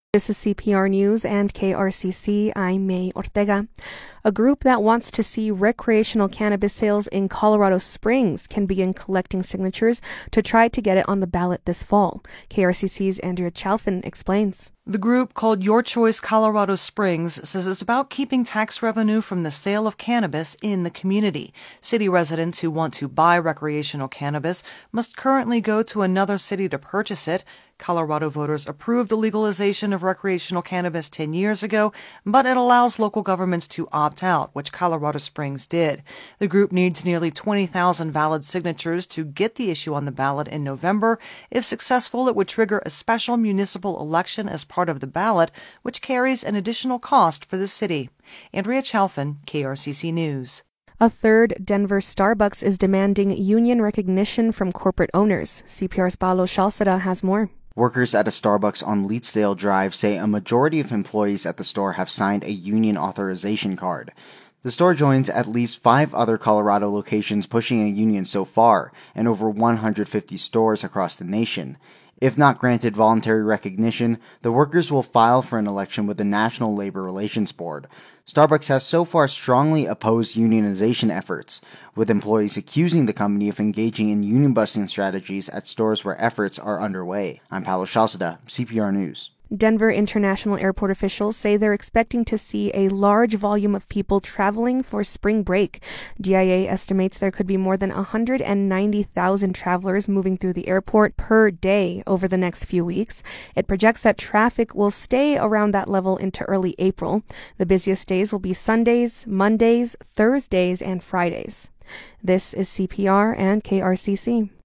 This is CPR News and KRCC. I'm May Ortega. A group that wants to see recreational cannabis sales in Colorado Springs can begin collecting signatures to try to get it on the ballot this fall. KRCC's Andrea Chalfin explains. The group, called Your Choice Colorado Springs, says it's about keeping tax revenue from the sale of cannabis in the community. City residents who want to buy recreational cannabis must currently go to another city to purchase it. Colorado voters approved the legalization of recreational cannabis 10 years ago, but it allows local governments to opt out, which Colorado Springs did. The group needs nearly 20,000 valid signatures to get the issue on the ballot in November. If successful, it would trigger a special municipal election as part of the ballot, which carries an additional cost for the city. Andrea Chalfin, KRCC News. A third Denver Starbucks is demanding union recognition from corporate owners. CPR's Paolo Shalceda has more. Workers at a Starbucks on Leetsdale Drive say a majority of employees at the store have signed a union authorization card. The store joins at least 5 other Colorado locations pushing a union so far, and over 150 stores across the nation. If not granted voluntary recognition, the workers will file for an election with the National Labor Relations Board. Starbucks has so far strongly opposed unionization efforts, with employees accusing the company of engaging in union-busting strategies at stores where efforts are underway. I'm Paolo Shalceda, CPR News. Denver International Airport officials say they're expecting to see a large volume of people traveling for spring break. DIA estimates there could be more than 190,000 travelers moving through the airport per day over the next few weeks. It projects that traffic will stay around that level into early April. The busiest days will be Sundays, Mondays, Thursdays, and Fridays. This is CPR and KRCC.